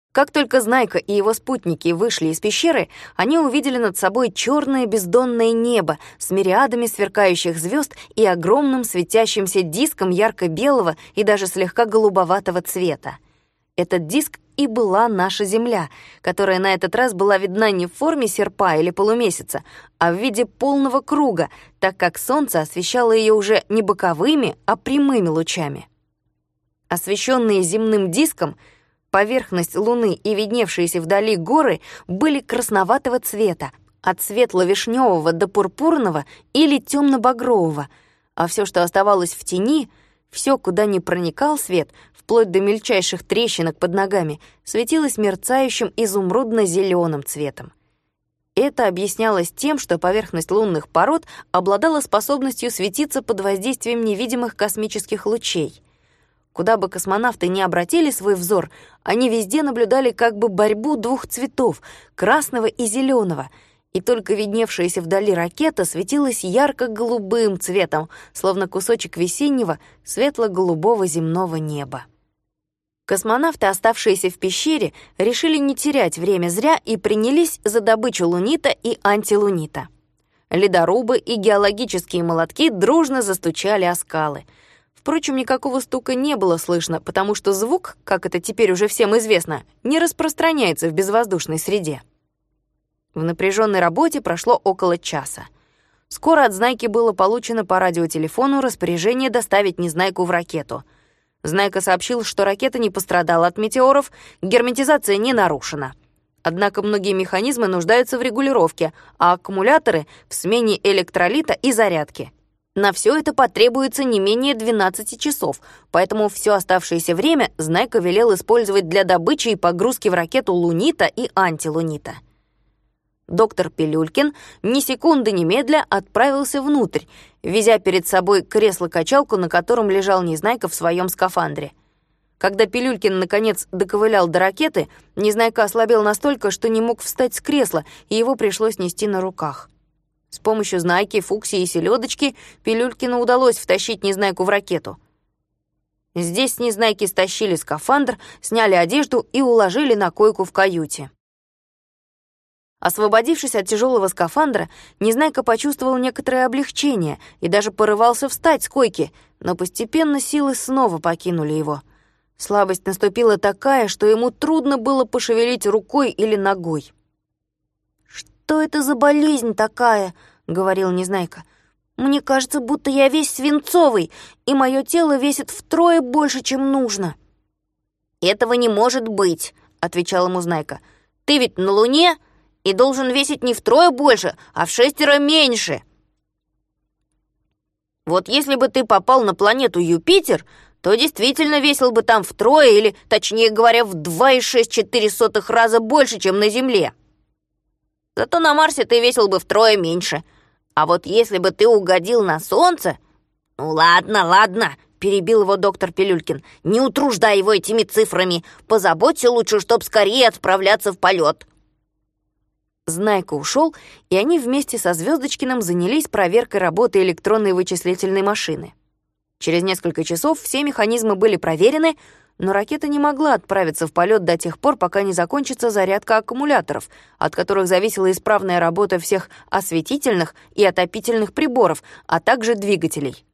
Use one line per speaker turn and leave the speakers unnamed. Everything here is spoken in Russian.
Как только Знайка и его спутники вышли из пещеры, они увидели над собой черное бездонное небо с мириадами сверкающих звезд и огромным светящимся диском ярко-белого и даже слегка голубоватого цвета. Этот диск и была наша Земля, которая на этот раз была видна не в форме серпа или полумесяца, а в виде полного круга, так как солнце освещало ее уже не боковыми, а прямыми лучами. Освещенные земным диском, поверхность Луны и видневшиеся вдали горы были красноватого цвета, от светло-вишневого до пурпурного или темно-багрового, а все, что оставалось в тени, все, куда не проникал свет, вплоть до мельчайших трещинок под ногами, светилось мерцающим изумрудно-зеленым цветом. Это объяснялось тем, что поверхность лунных пород обладала способностью светиться под воздействием невидимых космических лучей. Куда бы космонавты ни обратили свой взор, они везде наблюдали как бы борьбу двух цветов — красного и зеленого, и только видневшаяся вдали ракета светилась ярко-голубым цветом, словно кусочек весеннего светло-голубого земного неба. Космонавты, оставшиеся в пещере, решили не терять время зря и принялись за добычу лунита и антилунита. Ледорубы и геологические молотки дружно застучали о скалы. Впрочем, никакого стука не было слышно, потому что звук, как это теперь уже всем известно, не распространяется в безвоздушной среде. В напряженной работе прошло около часа. Скоро от Знайки было получено по радиотелефону распоряжение доставить Незнайку в ракету. Знайка сообщил, что ракета не пострадала от метеоров, герметизация не нарушена. Однако многие механизмы нуждаются в регулировке, а аккумуляторы — в смене электролита и зарядки. На все это потребуется не менее 12 часов, поэтому все оставшееся время Знайка велел использовать для добычи и погрузки в ракету лунита и антилунита. Доктор Пилюлькин ни секунды немедля отправился внутрь, везя перед собой кресло-качалку, на котором лежал Незнайка в своем скафандре. Когда Пилюлькин, наконец, доковылял до ракеты, Незнайка ослабел настолько, что не мог встать с кресла, и его пришлось нести на руках. С помощью Знайки, Фуксии и Селедочки Пилюлькину удалось втащить Незнайку в ракету. Здесь с Незнайки стащили скафандр, сняли одежду и уложили на койку в каюте. Освободившись от тяжелого скафандра, Незнайка почувствовал некоторое облегчение и даже порывался встать с койки, но постепенно силы снова покинули его. Слабость наступила такая, что ему трудно было пошевелить рукой или ногой. «Что это за болезнь такая?» — говорил Незнайка. «Мне кажется, будто я весь свинцовый, и мое тело весит втрое больше, чем нужно». «Этого не может быть», — отвечал ему Знайка. «Ты ведь на Луне и должен весить не втрое больше, а в 6 меньше. Вот если бы ты попал на планету Юпитер, то действительно весил бы там втрое, или, точнее говоря, в 2,64 раза больше, чем на Земле. Зато на Марсе ты весил бы втрое меньше. А вот если бы ты угодил на Солнце... «Ну ладно», — перебил его доктор Пилюлькин, «не утруждай его этими цифрами. Позаботься лучше, чтоб скорее отправляться в полет». Знайка ушел, и они вместе со Звездочкиным занялись проверкой работы электронной вычислительной машины. Через несколько часов все механизмы были проверены, но ракета не могла отправиться в полет до тех пор, пока не закончится зарядка аккумуляторов, от которых зависела исправная работа всех осветительных и отопительных приборов, а также двигателей.